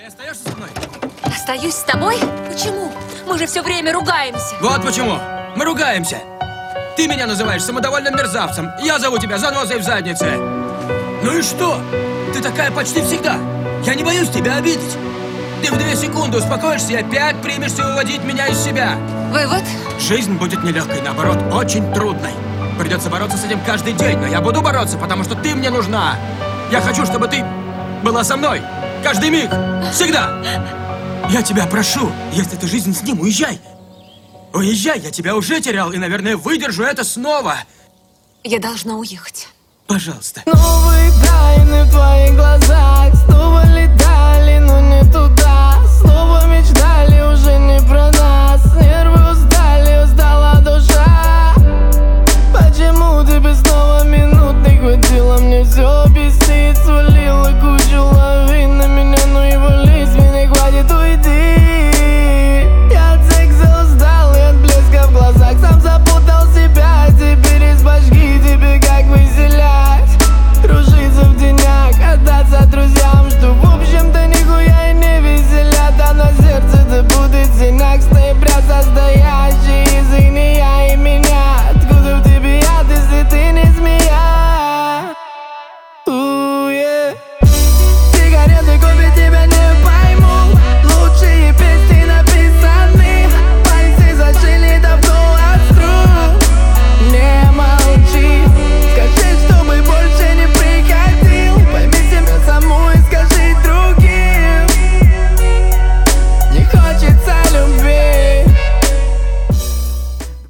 Ты остаешься со мной? Остаюсь с тобой? Почему? Мы же все время ругаемся. Вот почему. Мы ругаемся. Ты меня называешь самодовольным мерзавцем. Я зову тебя занозой в заднице. Ну и что? Ты такая почти всегда. Я не боюсь тебя обидеть. Ты в 2 секунды успокоишься и опять примешься выводить меня из себя. Вывод? Жизнь будет нелегкой, наоборот, очень трудной. Придется бороться с этим каждый день, но я буду бороться, потому что ты мне нужна. Я хочу, чтобы ты была со мной. Каждый миг. Всегда. Я тебя прошу, если ты жизнь с ним, уезжай. Уезжай, я тебя уже терял и, наверное, выдержу это снова. Я должна уехать. Пожалуйста. Новые тайны в твоих глазах снова летали, но не